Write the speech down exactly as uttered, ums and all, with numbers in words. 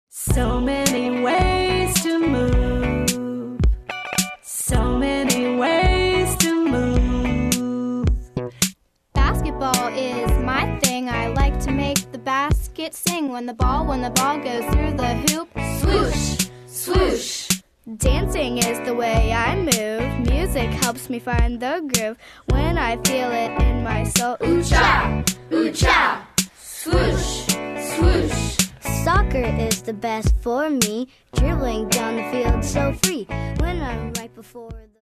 So many ways to move. So many ways to move. Basketball is my thing. I like to make the basket sing. When the ball, when the ball goes through the hoop, swoosh, swoosh. Dancing is the way I move. Music helps me find the groove. When I feel it in my soul, ooh-cha, ooh-cha, swoosh, swoosh. Soccer is the best for me. Dribbling down the field so free. When I'm right before the